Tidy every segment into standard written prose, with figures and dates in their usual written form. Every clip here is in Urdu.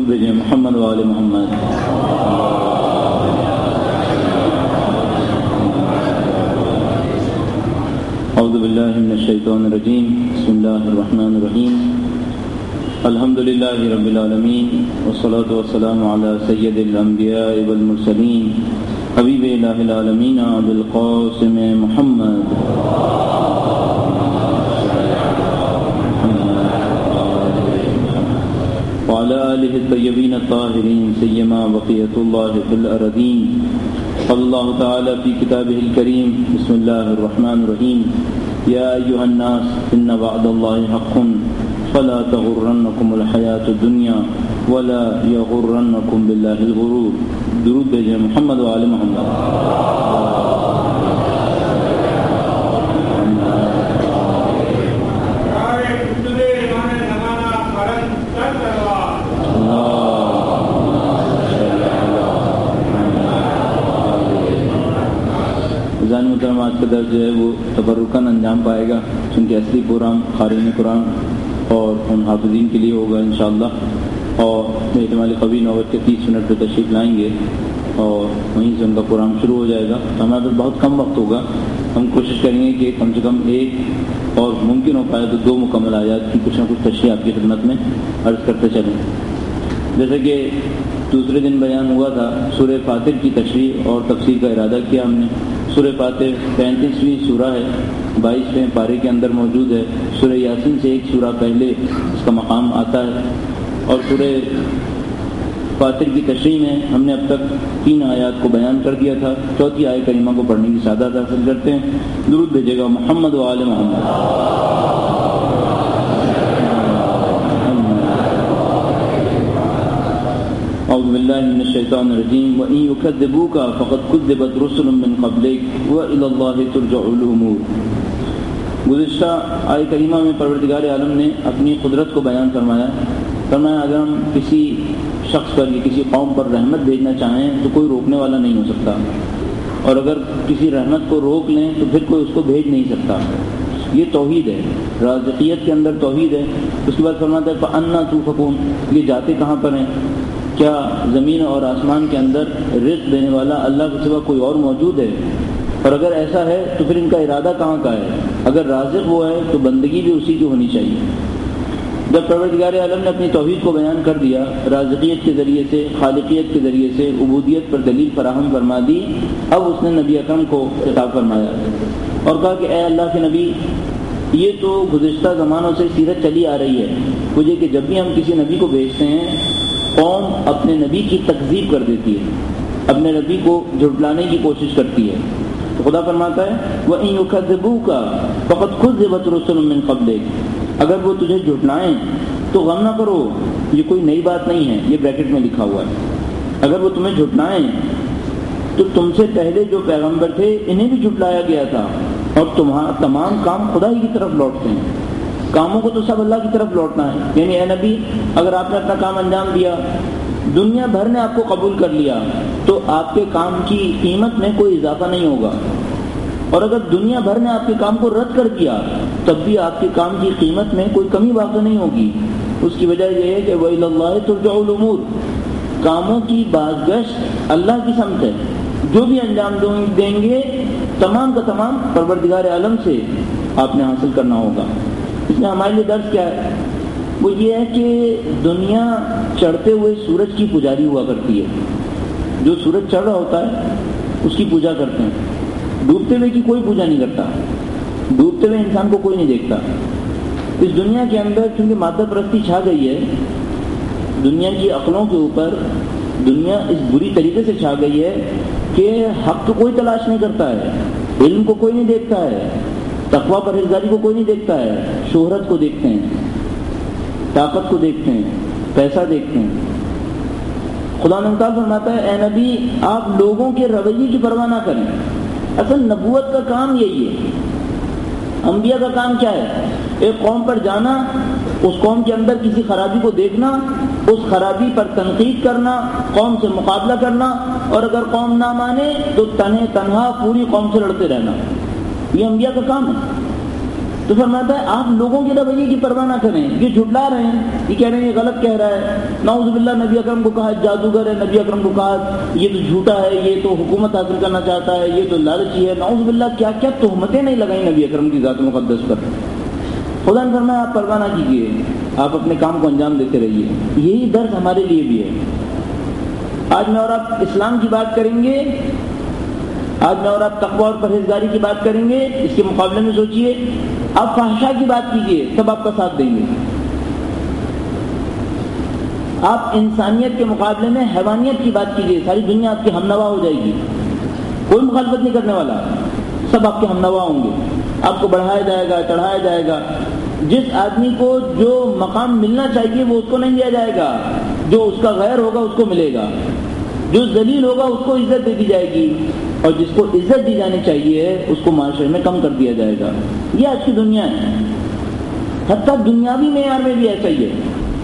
درود بھیجیں محمد و آل محمد. اعوذ باللہ من الشیطان الرجیم. بسم اللہ الرحمن الرحیم. الحمد للہ رب العالمین والصلاة والسلام علی سید الانبیاء والمرسلین حبیب الہ العالمین ابی القاسم محمد وعلى آلہ الطیبین الطاہرین سیما بقیۃ اللہ فی الارضین. قال اللہ تعالی فی کتابہ الکریم. بسم اللہ الرحمن الرحیم. یا ایھا الناس ان وعد اللہ حق فلا تغرنکم الحیاۃ الدنیا ولا یغرنکم باللہ الغرور. درود بھیجیں محمد و آل محمد. محترم آج کا درس جو ہے وہ تبرکاً انجام پائے گا، چونکہ اصلی پروگرام قارئین قرآن اور ان حافظین کے لیے ہوگا انشاءاللہ. اور احتمال قوی 9 کے 30 منٹ پہ تشریف لائیں گے اور وہیں سے ان کا پروگرام شروع ہو جائے گا. تو ہمارے پاس بہت کم وقت ہوگا. ہم کوشش کریں گے کہ کم سے کم ایک اور ممکن ہو پائے تو 2 مکمل آیات کی کچھ نہ کچھ تشریح آپ کی خدمت میں عرض کرتے چلیں. جیسے کہ دوسرے دن بیان ہوا تھا، سورہ فاتر کی تشریح اور تفسیر کا ارادہ کیا ہم نے. سورہ فاتر 35ویں سورہ ہے، 22ویں پارے کے اندر موجود ہے. سورہ یاسین سے ایک سورہ پہلے اس کا مقام آتا ہے. اور سورہ فاتر کی تشریح میں ہم نے اب تک 3 آیات کو بیان کر دیا تھا. 4تھی آیت کریمہ کو پڑھنے کی سعادت حاصل کرتے ہیں. درود بھیجے گا محمد و آل محمد. اعوذ باللہ من الشیطان الرجیم. وَإِن يُكَذِّبُوكَ فَقَدْ كُذِّبَتْ رُسُلٌ مِّن قَبْلِكَ وَإِلَى اللَّهِ تُرْجَعُ الْأُمُورُ. گزشتہ آیت کریمہ میں پروردگار عالم نے اپنی قدرت کو بیان فرمایا اگر ہم کسی شخص پر یا کسی قوم پر رحمت بھیجنا چاہیں تو کوئی روکنے والا نہیں ہو سکتا، اور اگر کسی رحمت کو روک لیں تو پھر کوئی اس کو بھیج نہیں سکتا. یہ توحید ہے، رازقیت کے اندر توحید ہے. اس کے بعد فرماتا ہے فَأَنَّىٰ تُؤْفَكُونَ. یہ جاتے کہاں پر ہیں؟ کیا زمین اور آسمان کے اندر رزق دینے والا اللہ کے سوا کوئی اور موجود ہے؟ اور اگر ایسا ہے تو پھر ان کا ارادہ کہاں کا ہے؟ اگر رازق وہ ہے تو بندگی بھی اسی کی ہونی چاہیے. جب پروردگار عالم نے اپنی توحید کو بیان کر دیا، رازقیت کے ذریعے سے، خالقیت کے ذریعے سے، عبودیت پر دلیل فراہم فرما دی، اب اس نے نبی اکرم کو خطاب فرمایا اور کہا کہ اے اللہ کے نبی، یہ تو گزشتہ زمانوں سے سیرت چلی آ رہی ہے مجھے کہ جب بھی ہم کسی نبی کو بھیجتے ہیں قوم اپنے نبی کی تکذیب کر دیتی ہے، اپنے نبی کو جھٹلانے کی کوشش کرتی ہے. تو خدا فرماتا ہے وَإِن يُكَذِّبُوكَ فَقَدْ كُذِّبَتْ رُسُلٌ مِّن قَبْلِكَ. اگر وہ تجھے جھٹلائیں تو غم نہ کرو، یہ کوئی نئی بات نہیں ہے، یہ بریکٹ میں لکھا ہوا ہے. اگر وہ تمہیں جھٹلائیں تو تم سے پہلے جو پیغمبر تھے انہیں بھی جھٹلایا گیا تھا، اور تمہارا تمام کام خدا ہی کی طرف لوٹتے ہیں. کاموں کو تو سب اللہ کی طرف لوٹنا ہے. یعنی اے نبی، اگر آپ نے اپنا کام انجام دیا، دنیا بھر نے آپ کو قبول کر لیا تو آپ کے کام کی قیمت میں کوئی اضافہ نہیں ہوگا، اور اگر دنیا بھر نے آپ کے کام کو رد کر دیا تب بھی آپ کے کام کی قیمت میں کوئی کمی واقع نہیں ہوگی. اس کی وجہ یہ ہے کہ وَإِلَى اللَّهِ تُرْجَعُ الْأُمُورُ. کاموں کی بازگشت اللہ کی سمت ہے. جو بھی انجام دیں گے تمام کا تمام پروردگار عالم سے آپ نے حاصل کرنا ہوگا. اس میں ہمارے لیے درس کیا ہے؟ وہ یہ ہے کہ دنیا چڑھتے ہوئے سورج کی پجاری ہوا کرتی ہے. جو سورج چڑھ رہا ہوتا ہے اس کی پوجا کرتے ہیں، ڈوبتے ہوئے کی کوئی پوجا نہیں کرتا. ڈوبتے ہوئے انسان کو کوئی نہیں دیکھتا. اس دنیا کے اندر چونکہ مادہ پرستی چھا گئی ہے، دنیا کی عقلوں کے اوپر دنیا اس بری طریقے سے چھا گئی ہے کہ حق کو کوئی تلاش نہیں کرتا ہے، علم کو کوئی نہیں دیکھتا ہے، تقویٰ پرہیزگاری کو کوئی نہیں دیکھتا ہے. شہرت کو دیکھتے ہیں، طاقت کو دیکھتے ہیں، پیسہ دیکھتے ہیں. خدا تعالیٰ فرماتا ہے اے نبی، آپ لوگوں کے رویے کی پرواہ نہ کریں. اصل نبوت کا کام یہی ہے. انبیاء کا کام کیا ہے؟ ایک قوم پر جانا، اس قوم کے اندر کسی خرابی کو دیکھنا، اس خرابی پر تنقید کرنا، قوم سے مقابلہ کرنا، اور اگر قوم نہ مانے تو تنہا پوری قوم سے لڑتے رہنا. یہ انبیاء کا کام ہے. تو فرماتا ہے آپ لوگوں کے رویے کی پرواہ نہ کریں، یہ جھٹلا رہے ہیں، یہ کہہ رہے ہیں یہ غلط کہہ رہا ہے، نعوذ باللہ نبی اکرم کو کہا جادوگر ہے، نبی اکرم کو کہا یہ تو جھوٹا ہے، یہ تو حکومت حاصل کرنا چاہتا ہے، یہ تو لالچی ہے، نعوذ باللہ کیا کیا تہمتیں نہیں لگائیں نبی اکرم کی ذات مقدس پر۔ خدا نے فرمایا آپ پرواہ نہ کیجیے، آپ اپنے کام کو انجام دیتے رہیے۔ یہی درس ہمارے لیے بھی ہے۔ آج میں اور آپ اسلام کی بات کریں گے، آج میں اور آپ تقویٰ اور پرہیزگاری کی بات کریں گے، اس کے مقابلے میں سوچئے آپ فحشاء کی بات کیجئے، سب آپ کا ساتھ دیں گے۔ آپ انسانیت کے مقابلے میں حیوانیت کی بات کیجئے، ساری دنیا آپ کی ہمنوا ہو جائے گی، کوئی مخالفت نہیں کرنے والا، سب آپ کے ہمنوا ہوں گے، آپ کو بڑھایا جائے گا، چڑھایا جائے گا۔ جس آدمی کو جو مقام ملنا چاہیے وہ اس کو نہیں دیا جائے گا، جو اس کا غیر ہوگا اس کو ملے گا، جو ذلیل ہوگا اس کو عزت دے دی جائے گی، اور جس کو عزت دی جانی چاہیے اس کو معاشرے میں کم کر دیا جائے گا۔ یہ آج کی دنیا ہے، حتیٰ دنیاوی معیار میں بھی ایسا ہی ہے۔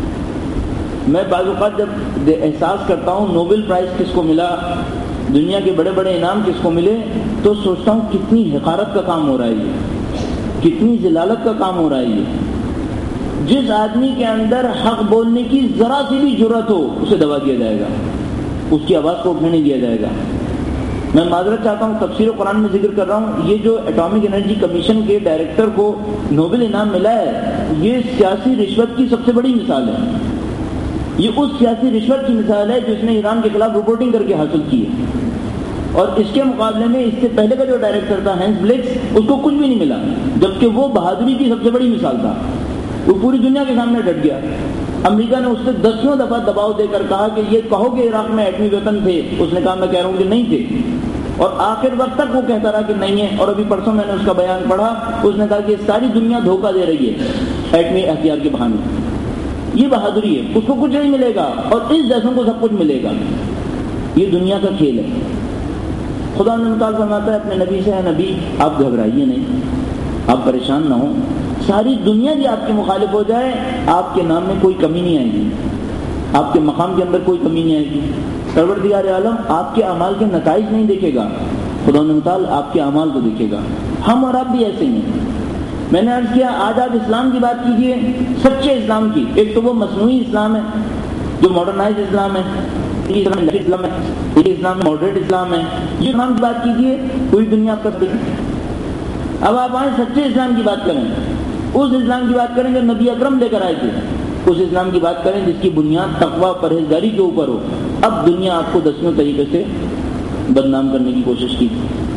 میں بعض اوقات جب احساس کرتا ہوں نوبل پرائز کس کو ملا، دنیا کے بڑے بڑے انعام کس کو ملے، تو سوچتا ہوں کتنی حقارت کا کام ہو رہا ہے یہ، کتنی ذلالت کا کام ہو رہا ہے یہ۔ جس آدمی کے اندر حق بولنے کی ذرا سی بھی جرأت ہو اسے دبا دیا جائے گا، اس کی آواز کو اٹھنے نہیں دیا جائے گا۔ میں معذرت چاہتا ہوں، تفسیر قرآن میں ذکر کر رہا ہوں، یہ جو ایٹامک انرجی کمیشن کے ڈائریکٹر کو نوبل انعام ملا ہے، یہ سیاسی رشوت کی سب سے بڑی مثال ہے۔ یہ اس سیاسی رشوت کی مثال ہے جس نے ایران کے خلاف رپورٹنگ کر کے حاصل کی ہے، اور اس کے مقابلے میں اس سے پہلے کا جو ڈائریکٹر تھا ہینس بلیکس، اس کو کچھ بھی نہیں ملا، جبکہ وہ بہادری کی سب سے بڑی مثال تھا۔ وہ پوری دنیا کے سامنے ڈٹ گیا۔ امریکہ نے اس سے 10 دفعہ دباؤ دے کر کہا کہ یہ کہو کہ عراق میں ایٹمی ویپن تھے، اس نے کہا میں کہہ رہا ہوں کہ نہیں تھے، اور آخر وقت تک وہ کہتا رہا کہ نہیں ہے، اور ابھی پرسوں میں نے اس کا بیان پڑھا، اس نے کہا کہ ساری دنیا دھوکہ دے رہی ہے ایٹمی ہتھیار کے بہانے۔ یہ بہادری ہے، اس کو کچھ نہیں ملے گا، اور اس جیسوں کو سب کچھ ملے گا۔ یہ دنیا کا کھیل ہے۔ خدا نے مطالعہ فرماتا ہے اپنے نبی سے، اے نبی آپ گھبرائیے نہیں، آپ پریشان نہ ہوں، ساری دنیا بھی آپ کے مخالف ہو جائے، آپ کے نام میں کوئی کمی نہیں آئے گی، آپ کے مقام کے اندر کوئی کمی نہیں آئے گی۔ پروردگار عالم آپ کے اعمال کے نتائج نہیں دیکھے گا، خدا متعال آپ کے اعمال کو دیکھے گا۔ ہم اور آپ بھی ایسے ہی ہیں۔ میں نے عرض کیا آج آپ اسلام کی بات کیجئے، سچے اسلام کی۔ ایک تو وہ مصنوعی اسلام ہے جو ماڈرنائز اسلام ہے، اسلام ہے، ایک اسلام ماڈریٹ اسلام ہے۔ یہ اسلام کی بات کیجئے، پوری دنیا آپ کر دے گی۔ اب آپ آئیں سچے اسلام کی بات کریں، اس اسلام کی بات کریں جو نبی اکرم لے کر آئے تھے، اس اسلام کی بات کریں جس کی بنیاد تقویٰ پرہیزگاری کے اوپر ہو۔ اب دنیا آپ کو 10 طریقے سے بدنام کرنے کی کوشش کی۔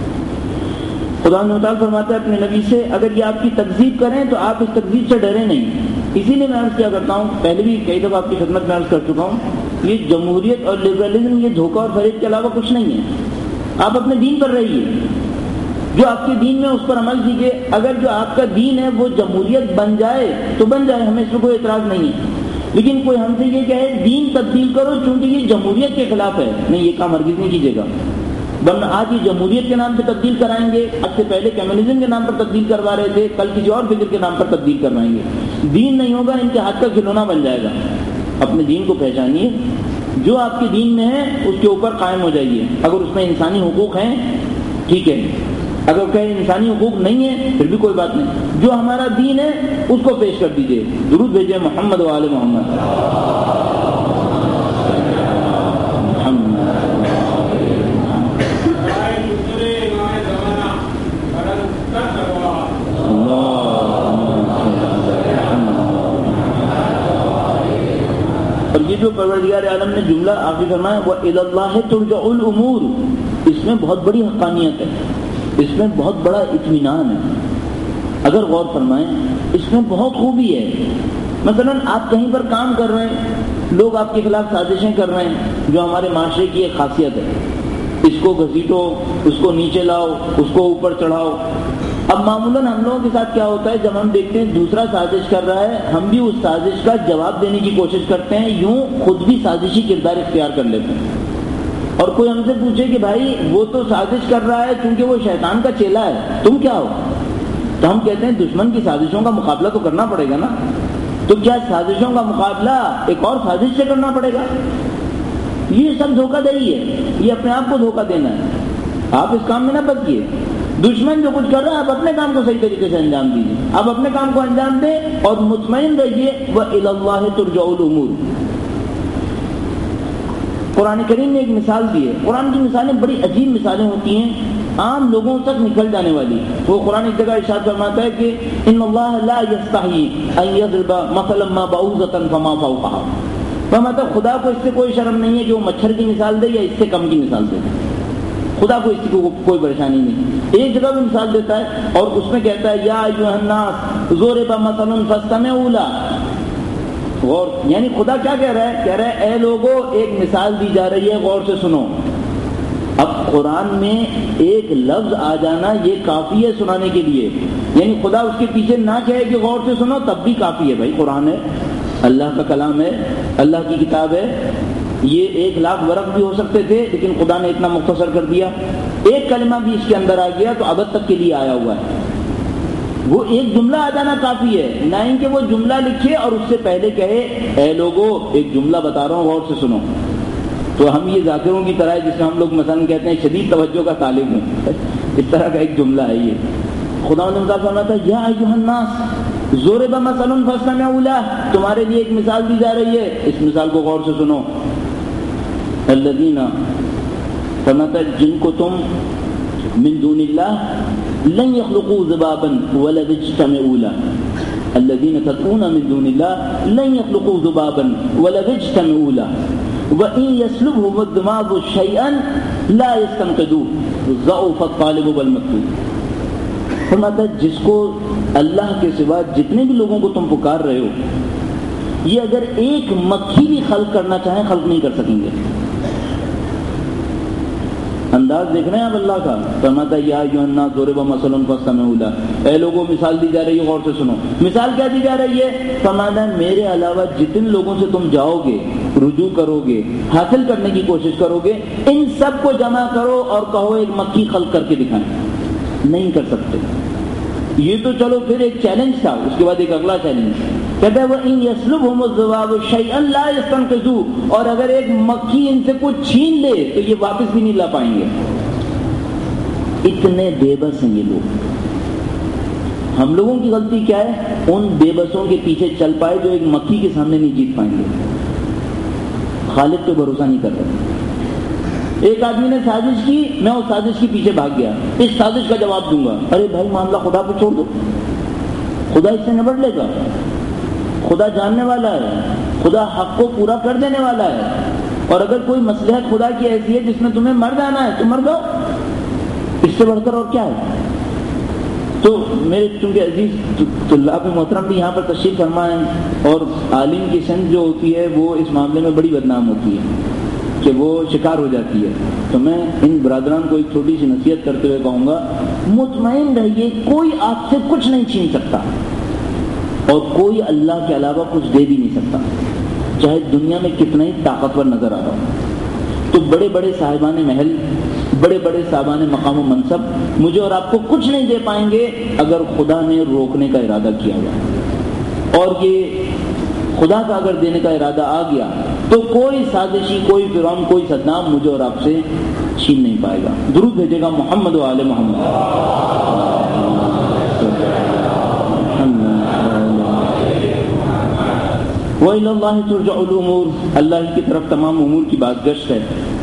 خدا نے تعالیٰ فرماتا ہے اپنے نبی سے اگر یہ آپ کی تکذیب کریں تو آپ اس تکذیب سے ڈریں نہیں۔ اسی لیے میں عرض کیا کرتا ہوں، پہلے بھی کئی دفعہ آپ کی خدمت میں عرض کر چکا ہوں، یہ جمہوریت اور لبرلزم یہ دھوکہ اور فریب کے علاوہ کچھ نہیں ہے۔ آپ اپنے دین پر رہیے، جو آپ کے دین میں اس پر عمل کیجیے۔ اگر جو آپ کا دین ہے وہ جمہوریت بن جائے تو بن جائے، ہمیں اس میں کوئی اعتراض نہیں ہے، لیکن کوئی ہم سے یہ کہے دین تبدیل کرو چونکہ یہ جمہوریت کے خلاف ہے، نہیں، یہ کام ہرگز نہیں کیجیے گا، ورنہ آج یہ جمہوریت کے نام پہ تبدیل کرائیں گے، آج سے پہلے کمیونزم کے نام پر تبدیل کروا رہے تھے، کل کسی اور فکر کے نام پر تبدیل کروائیں گے۔ دین نہیں ہوگا، ان کے ہاتھ کا کھلونا بن جائے گا۔ اپنے دین کو پہچانیے، جو آپ کے دین میں ہے اس کے اوپر قائم ہو جائیے۔ اگر اس میں انسانی حقوق ہیں ٹھیک ہے، اگر کہیں انسانی حقوق نہیں ہے پھر بھی کوئی بات نہیں، جو ہمارا دین ہے اس کو پیش کر دیجئے۔ درود بھیجئے محمد و آل محمد۔ اور یہ جو پروردگار عالم نے جملہ آخر فرمایا وَإِلَى اللَّهِ تُرْجَعُ الْأُمُورُ، اس میں بہت بڑی حقانیت ہے، اس میں بہت بڑا اطمینان ہے۔ اگر غور فرمائیں اس میں بہت خوبی ہے۔ مثلا آپ کہیں پر کام کر رہے ہیں، لوگ آپ کے خلاف سازشیں کر رہے ہیں، جو ہمارے معاشرے کی ایک خاصیت ہے، اس کو گھسیٹو، اس کو نیچے لاؤ، اس کو اوپر چڑھاؤ۔ اب معمولاً ہم لوگوں کے ساتھ کیا ہوتا ہے، جب ہم دیکھتے ہیں دوسرا سازش کر رہا ہے ہم بھی اس سازش کا جواب دینے کی کوشش کرتے ہیں، یوں خود بھی سازشی کردار اختیار کر لیتے ہیں۔ اور کوئی ہم سے پوچھے کہ بھائی وہ تو سازش کر رہا ہے کیونکہ وہ شیطان کا چیلا ہے، تم کیا ہو؟ تو ہم کہتے ہیں دشمن کی سازشوں کا مقابلہ تو کرنا پڑے گا نا، تو کیا سازشوں کا مقابلہ ایک اور سازش سے کرنا پڑے گا؟ یہ سب دھوکہ دہی ہے، یہ اپنے آپ کو دھوکہ دینا ہے۔ آپ اس کام میں نہ پھنسیے۔ دشمن جو کچھ کر رہا ہے آپ اپنے کام کو صحیح طریقے سے انجام دیجیے، آپ اپنے کام کو انجام دیں اور مطمئن رہیے وَإِلَى اللَّهِ تُرْجَعُ الْأُمُورُ۔ قرآن کریم نے ایک مثال دی ہے، قرآن کی مثالیں بڑی عجیب مثالیں ہوتی ہیں، عام لوگوں تک نکل جانے والی۔ وہ قرآن ایک جگہ ارشاد فرماتا ہے کہ ان اللہ لا یستحیی ان یضرب مثلا ما بعوضۃ فما فوقها، فرماتا ہے خدا کو اس سے کوئی شرم نہیں ہے کہ وہ مچھر کی مثال دے یا اس سے کم کی مثال دے، خدا کو اس کی کوئی پریشانی نہیں۔ ایک جگہ بھی مثال دیتا ہے اور اس میں کہتا ہے یا ایھا الناس ضرب مثل فاستمعوا له، غور، یعنی خدا کیا کہہ رہا ہے؟ کہہ رہا ہے اے لوگوں ایک مثال دی جا رہی ہے، غور سے سنو۔ اب قرآن میں ایک لفظ آ جانا یہ کافی ہے سنانے کے لیے، یعنی خدا اس کے پیچھے نہ کہے کہ غور سے سنو تب بھی کافی ہے۔ بھائی قرآن ہے، اللہ کا کلام ہے، اللہ کی کتاب ہے، یہ 1,00,000 ورق بھی ہو سکتے تھے لیکن خدا نے اتنا مختصر کر دیا، ایک کلمہ بھی اس کے اندر آ گیا تو ابد تک کے لیے آیا ہوا ہے۔ وہ ایک جملہ آ جانا کافی ہے، نہ ہی کہ وہ جملہ لکھے اور اس سے پہلے کہے اے لوگو ایک جملہ بتا رہا ہوں غور سے سنو۔ تو ہم یہ ذاکروں کی طرح جس میں ہم لوگ مثلا کہتے ہیں شدید توجہ کا طالب ہوں، اس طرح کا ایک جملہ ہے یہ۔ خدا نے مثال فرمایا تھا یا ایھا الناس ضرب مثل فاستمعوا له، تمہارے لیے ایک مثال دی جا رہی ہے، اس مثال کو غور سے سنو۔ الذین، فرماتا ہے جن کو تم من دون اللہ لن يخلقوا ذبابا ولو اجتمعوا له، الذين تدعون من دون الله لن يخلقوا ذبابا ولو اجتمعوا له وإن يسلبهم الذباب شيئا لا يستنقذوه ضعف الطالب والمطلوب۔ فرماتا ہے جس کو اللہ کے سوا جتنے بھی لوگوں کو تم پکار رہے ہو، یہ اگر ایک مکھی بھی خلق کرنا چاہیں خلق نہیں کر سکیں گے۔ انداز دیکھ رہے ہیں آپ اللہ کا؟ فرماتا ہے یا ایھا الناس ضرب مثل فاستمعوا له، اے لوگوں مثال دی جا رہی ہے غور سے سنو۔ مثال کیا دی جا رہی ہے؟ فرماتا ہے میرے علاوہ جتنے لوگوں سے تم جاؤ گے، رجوع کرو گے، حاصل کرنے کی کوشش کرو گے، ان سب کو جمع کرو اور کہو ایک مکھی خلق کر کے دکھائیں، نہیں کر سکتے۔ یہ تو چلو پھر ایک چیلنج تھا، اس کے بعد ایک اگلا چیلنج کہتا ہے وَإِن يَسْلُبْهُمُ الذُّبَابُ شَيْئًا لَا يَسْتَنقِذُوهُ، اور اگر ایک مکھی ان سے کچھ چھین لے تو یہ واپس بھی نہیں لا پائیں گے۔ اتنے بے بس ہیں یہ لوگ۔ ہم لوگوں کی غلطی کیا ہے؟ ان بے بسوں کے پیچھے چل پائے جو ایک مکھی کے سامنے نہیں جیت پائیں گے، خالق پہ بھروسہ نہیں کر رہے۔ ایک آدمی نے سازش کی، میں اس سازش کے پیچھے بھاگ گیا، اس سازش کا جواب دوں گا۔ ارے بھائی معاملہ خدا پہ چھوڑ دو، خدا اس سے نبٹ لے گا، خدا جاننے والا ہے، خدا حق کو پورا کر دینے والا ہے، اور اگر کوئی مصلحت خدا کی ایسی ہے جس میں تمہیں مر جانا ہے تو مر جاؤ، اس سے بڑھ کر اور کیا ہے؟ تو میرے چونکہ عزیز طلاب محترم بھی یہاں پر تشریف فرما ہے، اور عالم کی سند جو ہوتی ہے وہ اس معاملے میں بڑی بدنام ہوتی ہے کہ وہ شکار ہو جاتی ہے، تو میں ان برادران کو ایک چھوٹی سی نصیحت کرتے ہوئے کہوں گا مطمئن رہیے کوئی آپ سے کچھ نہیں چھین سکتا اور کوئی اللہ کے علاوہ کچھ دے بھی نہیں سکتا، چاہے دنیا میں کتنا ہی طاقتور نظر آ رہا ہو۔ تو بڑے بڑے صاحبان محل، بڑے بڑے صاحبان مقام و منصب مجھے اور آپ کو کچھ نہیں دے پائیں گے اگر خدا نے روکنے کا ارادہ کیا ہوا، اور یہ خدا کا اگر دینے کا ارادہ آ گیا تو کوئی سازشی، کوئی فرعون، کوئی صدام مجھے اور آپ سے چھین نہیں پائے گا۔ درود بھیجے گا محمد و آل محمد۔ وَإِلَى اللَّهِ تُرْجَعُ الْأُمُورُ، اللہ کی طرف تمام امور کی بات گشت ہے۔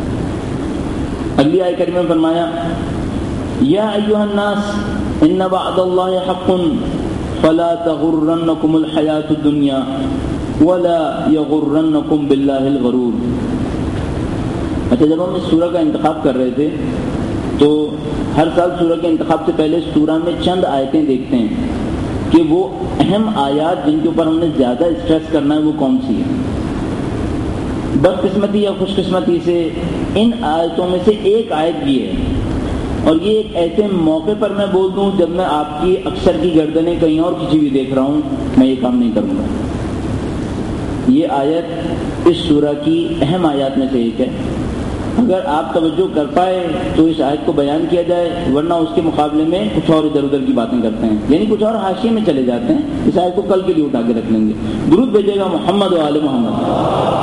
اگلی آیت کریمہ میں فرمایا یا ایھا الناس ان وعد اللہ حق فلا تغرنکم الحیاۃ الدنیا ولا یغرنکم باللہ الغرور۔ اچھا، جب ہم اس سورہ کا انتخاب کر رہے تھے تو ہر سال سورہ کے انتخاب سے پہلے سورہ میں چند آیتیں دیکھتے ہیں کہ وہ اہم آیات جن کے اوپر ہم نے زیادہ اسٹریس کرنا ہے وہ کون سی ہے۔ بدقسمتی یا خوش قسمتی سے ان آیتوں میں سے ایک آیت بھی ہے، اور یہ ایک ایسے موقع پر میں بول دوں جب میں آپ کی اکثر کی گردنیں کہیں اور کسی بھی دیکھ رہا ہوں، میں یہ کام نہیں کروں گا۔ یہ آیت اس سورہ کی اہم آیات میں سے ایک ہے، اگر آپ توجہ کر پائے تو اس آیت کو بیان کیا جائے، ورنہ اس کے مقابلے میں کچھ اور ادھر ادھر کی باتیں کرتے ہیں، یعنی کچھ اور حاشیے میں چلے جاتے ہیں۔ اس آیت کو کل کے لیے اٹھا کے رکھ لیں گے۔ درود بھیجے گا محمد و آل محمد۔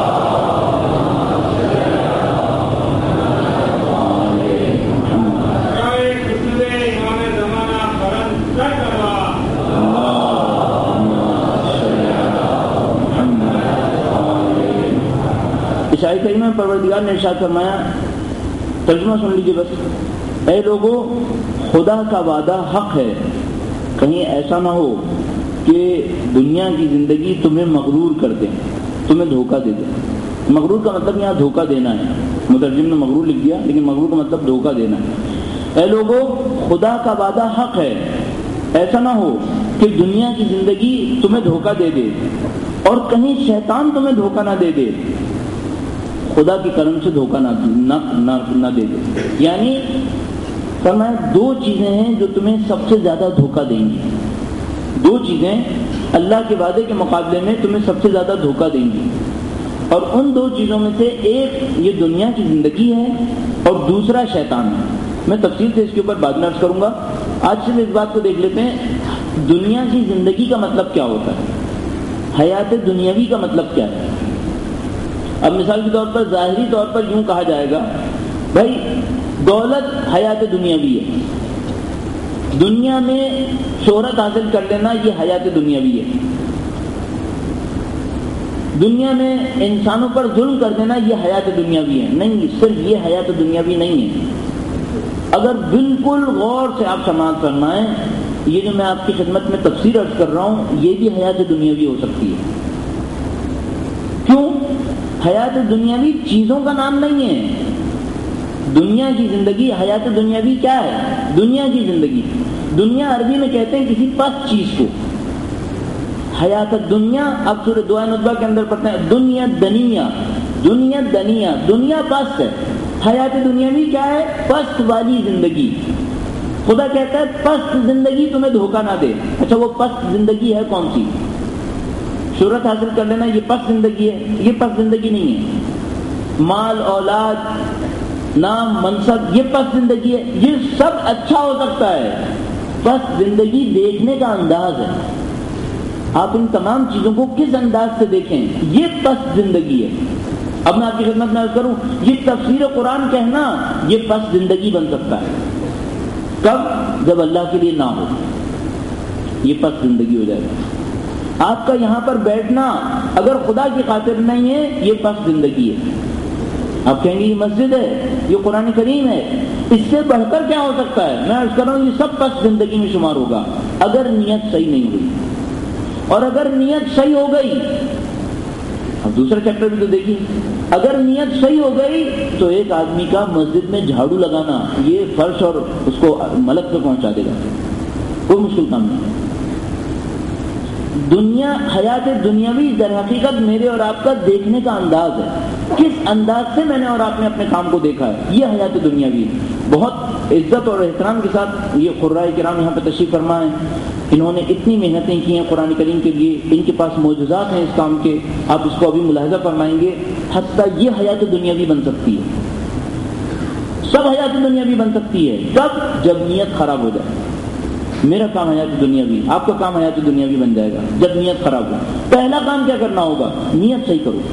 اس آیت کریمہ میں پروردگار نے ارشاد فرمایا، ترجمہ سن لیجیے بس، اے لوگو خدا کا وعدہ حق ہے، کہیں ایسا نہ ہو کہ دنیا کی زندگی تمہیں مغرور کر دے، تمہیں دھوکہ دے دے۔ مغرور کا مطلب یہاں دھوکہ دینا ہے، مترجم نے مغرور لکھ دیا لیکن مغرور کا مطلب دھوکہ دینا ہے۔ اے لوگو خدا کا وعدہ حق ہے، ایسا نہ ہو کہ دنیا کی زندگی تمہیں دھوکہ دے دے اور کہیں شیطان تمہیں دھوکہ نہ دے دے، خدا کی کرم سے دھوکہ نہ دے دے۔ یعنی فرمایا دو چیزیں ہیں جو تمہیں سب سے زیادہ دھوکہ دیں گی، دو چیزیں اللہ کے وعدے کے مقابلے میں تمہیں سب سے زیادہ دھوکہ دیں گی، اور ان دو چیزوں میں سے ایک یہ دنیا کی زندگی ہے اور دوسرا شیطان ہے۔ میں تفصیل سے اس کے اوپر بعد میں عرض کروں گا، آج سے اس بات کو دیکھ لیتے ہیں دنیا کی زندگی کا مطلب کیا ہوتا ہے، حیات دنیاوی کا مطلب کیا ہے۔ اب مثال کے طور پر ظاہری طور پر یوں کہا جائے گا، بھائی دولت حیات دنیاوی ہے، دنیا میں شہرت حاصل کر لینا یہ حیات دنیاوی ہے، دنیا میں انسانوں پر ظلم کر دینا یہ حیات دنیاوی ہے۔ نہیں، صرف یہ حیات دنیاوی نہیں ہے۔ اگر بالکل غور سے آپ سماعت فرمائیں، یہ جو میں آپ کی خدمت میں تفسیر عرض کر رہا ہوں یہ بھی حیات دنیاوی ہو سکتی ہے۔ کیوں؟ حیات دنیاوی چیزوں کا نام نہیں ہے۔ دنیا کی زندگی، حیات دنیاوی کیا ہے؟ دنیا کی زندگی، دنیا عربی میں کہتے ہیں کسی پست چیز کو۔ حیات دنیا اب سورہ دعا نطبہ کے اندر پڑھتے ہیں دنیا دنیا، دنیا دنیا، دنیا پست ہے۔ حیات دنیاوی کیا ہے؟ پست والی زندگی۔ خدا کہتا ہے پست زندگی تمہیں دھوکہ نہ دے۔ اچھا وہ پست زندگی ہے کون سی؟ شہرت حاصل کر لینا یہ پست زندگی ہے؟ یہ پست زندگی نہیں ہے۔ مال، اولاد، نام، منصب، یہ پست زندگی ہے؟ یہ سب اچھا ہو سکتا ہے۔ پست زندگی دیکھنے کا انداز ہے، آپ ان تمام چیزوں کو کس انداز سے دیکھیں، یہ پست زندگی ہے۔ اب میں آپ کی خدمت میں عرض کروں، یہ تفسیر قرآن کہنا یہ پست زندگی بن سکتا ہے۔ کب؟ جب اللہ کے لیے نہ ہو، یہ پست زندگی ہو جائے گا۔ آپ کا یہاں پر بیٹھنا اگر خدا کی خاطر نہیں ہے یہ پست زندگی ہے۔ آپ کہیں گے یہ مسجد ہے، یہ قرآن کریم ہے، اس سے بڑھ کر کیا ہو سکتا ہے؟ میں عرض کر رہا ہوں یہ سب پست زندگی میں شمار ہوگا اگر نیت صحیح نہیں ہوئی، اور اگر نیت صحیح ہو گئی، اب دوسرا چیپٹر بھی تو دیکھیے، اگر نیت صحیح ہو گئی تو ایک آدمی کا مسجد میں جھاڑو لگانا یہ فرش اور اس کو ملک پہ پہنچا دے گا، کوئی مشکل کام نہیں۔ دنیا، حیات دنیاوی در حقیقت میرے اور آپ کا دیکھنے کا انداز ہے، کس انداز سے میں نے اور آپ نے اپنے کام کو دیکھا ہے، یہ حیات دنیاوی ہے۔ بہت عزت اور احترام کے ساتھ یہ قراء کرام یہاں پہ تشریف فرما ہیں، انہوں نے اتنی محنتیں کی ہیں قرآن کریم کے لیے، ان کے پاس معجزات ہیں اس کام کے، آپ اس کو ابھی ملاحظہ فرمائیں گے، حتیٰ یہ حیات دنیاوی بن سکتی ہے، سب حیات دنیاوی بن سکتی ہے۔ کب؟ جب نیت خراب ہو جائے۔ میرا کام حیات دنیاوی، آپ کا کام حیات دنیاوی بن جائے گا جب نیت خراب ہو۔ پہلا کام کیا کرنا ہوگا؟ نیت صحیح کرو۔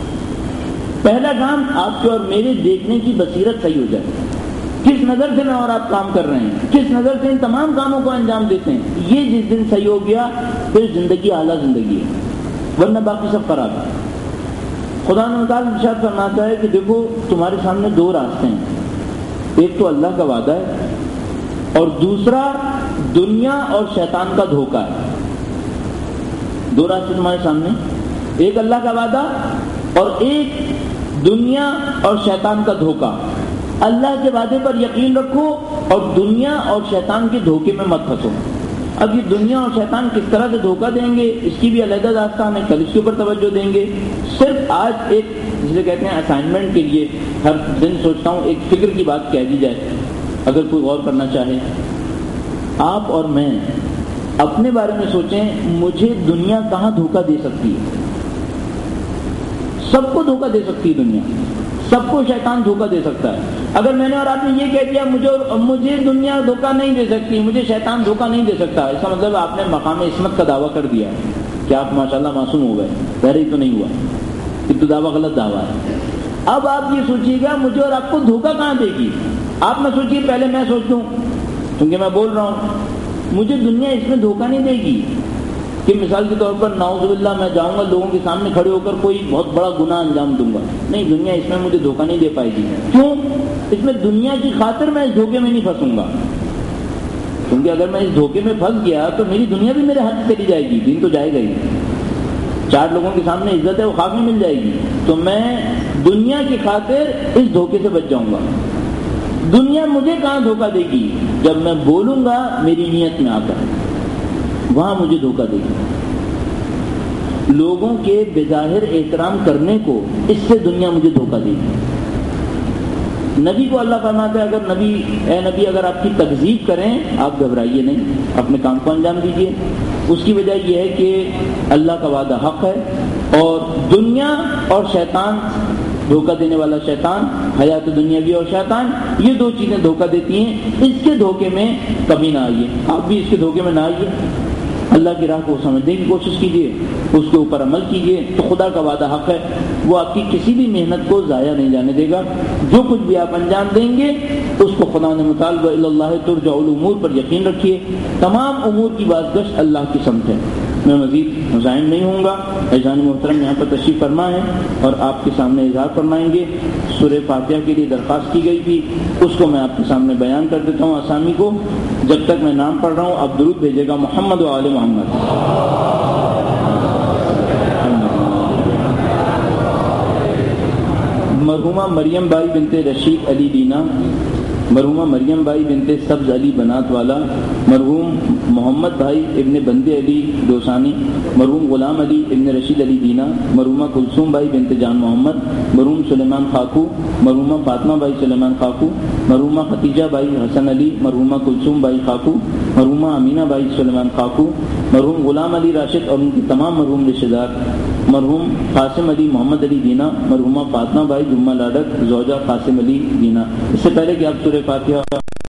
پہلا کام آپ کے اور میرے دیکھنے کی بصیرت صحیح ہو جائے، کس نظر سے میں اور آپ کام کر رہے ہیں، کس نظر سے ان تمام کاموں کو انجام دیتے ہیں، یہ جس دن صحیح ہو گیا پھر زندگی اعلیٰ زندگی ہے، ورنہ باقی سب خراب ہے۔ خدا نے تعالیٰ ارشاد فرماتا ہے کہ دیکھو تمہارے سامنے دو راستے ہیں، ایک تو اللہ کا وعدہ ہے اور دوسرا دنیا اور شیطان کا دھوکہ ہے۔ دو راستے تمہارے سامنے، ایک اللہ کا وعدہ اور ایک دنیا اور شیطان کا دھوکہ۔ اللہ کے وعدے پر یقین رکھو اور دنیا اور شیطان کے دھوکے میں مت پھنسو۔ اب یہ دنیا اور شیطان کس طرح سے دھوکہ دیں گے اس کی بھی علیحدہ داستان ہے، کل اس کے اوپر توجہ دیں گے۔ صرف آج ایک جسے کہتے ہیں اسائنمنٹ کے لیے ہر دن سوچتا ہوں ایک فکر کی بات کہہ دی جائے، اگر کوئی غور کرنا چاہے۔ آپ اور میں اپنے بارے میں سوچیں، مجھے دنیا کہاں دھوکہ دے سکتی ہے؟ سب کو دھوکہ دے سکتی ہے دنیا، سب کو شیطان دھوکہ دے سکتا ہے۔ اگر میں نے اور آپ نے یہ کہہ دیا مجھے دنیا دھوکہ نہیں دے سکتی، مجھے شیطان دھوکہ نہیں دے سکتا، اس کا مطلب آپ نے مقام عصمت کا دعویٰ کر دیا کہ آپ ماشاءاللہ معصوم ہو گئے، پہلے ہی تو نہیں ہوا، یہ تو دعویٰ غلط دعویٰ ہے۔ اب آپ یہ سوچیے گا مجھے اور آپ کو دھوکہ کہاں دے گی؟ آپ میں سوچیے، پہلے میں سوچ لوں کیونکہ میں بول رہا ہوں، مجھے دنیا اس میں دھوکہ نہیں دے گی۔ کہ مثال کے طور پر نعوذ باللہ میں جاؤں گا لوگوں کے سامنے کھڑے ہو کر کوئی بہت بڑا گناہ انجام دوں گا. نہیں, دنیا اس میں مجھے دھوکہ نہیں دے پائے گی. کیوں؟ اس میں دنیا کی خاطر میں اس دھوکے میں نہیں پھنسوں گا, کیونکہ اگر میں اس دھوکے میں پھنس گیا تو میری دنیا بھی میرے ہاتھ سے چلی جائے گی, دین تو جائے گا ہی. 4 لوگوں کے سامنے عزت ہے وہ خاک میں مل جائے گی. تو میں دنیا کی خاطر اس دھوکے سے بچ جاؤں گا. دنیا مجھے کہاں دھوکہ دے گی؟ جب میں بولوں گا میری نیت میں آ کر, وہاں مجھے دھوکہ دے گی. لوگوں کے بظاہر احترام کرنے کو, اس سے دنیا مجھے دھوکہ دے گی. نبی کو اللہ فرماتا ہے اگر اے نبی اگر آپ کی تکذیب کریں آپ گھبرائیے نہیں, اپنے کام کو انجام دیجیے. اس کی وجہ یہ ہے کہ اللہ کا وعدہ حق ہے, اور دنیا اور شیطان, دھوکہ دینے والا شیطان, حیات دنیاوی اور شیطان, یہ 2 چیزیں دھوکہ دیتی ہیں. اس کے دھوکے میں کبھی نہ آئیے, آپ بھی اس کے دھوکے میں نہ آئیے. اللہ کی راہ کو سمجھنے کی کوشش کیجیے, اس کے اوپر عمل کیجیے, تو خدا کا وعدہ حق ہے, وہ آپ کی کسی بھی محنت کو ضائع نہیں جانے دے گا. جو کچھ بھی آپ انجام دیں گے اس کو خدا نے مطالبہ اللہ ترجع الامور پر یقین رکھیے. تمام امور کی بازگشت اللہ کی سمت ہے. میں مزید مزاحم نہیں ہوں گا. عزیزان محترم یہاں پر تشریف فرما ہے اور آپ کے سامنے اظہار فرمائیں گے. سورہ فاتحہ کے لیے درخواست کی گئی تھی, اس کو میں آپ کے سامنے بیان کر دیتا ہوں اسامی کو. جب تک میں نام پڑھ رہا ہوں آپ درود بھیجے گا محمد و آل محمد. مرحومہ مریم بائی بنت رشید علی دینا, مرحومہ مریم بائی بنت سبز علی بنات والا, مرحوم محمد بھائی ابن بندے علی دوسانی, مرحوم غلام علی ابن رشید علی دینا, مرحومہ کلثوم بھائی بنت جان محمد, مرحوم سلیمان خاکو, مرحومہ فاطمہ بھائی سلیمان خاکو, مرحومہ ختیجہ بھائی حسن علی, مرحومہ کلثوم بھائی خاکو, مرحومہ امینہ بھائی سلیمان خاکو, مرحوم غلام علی راشد اور ان کے تمام مرحوم رشتہ دار, مرحوم قاسم علی محمد علی دینا, مرحومہ فاطمہ بھائی جمعہ لاڈک زوجہ قاسم علی دینا. اس سے پہلے کہ آپ سورہ فاتحہ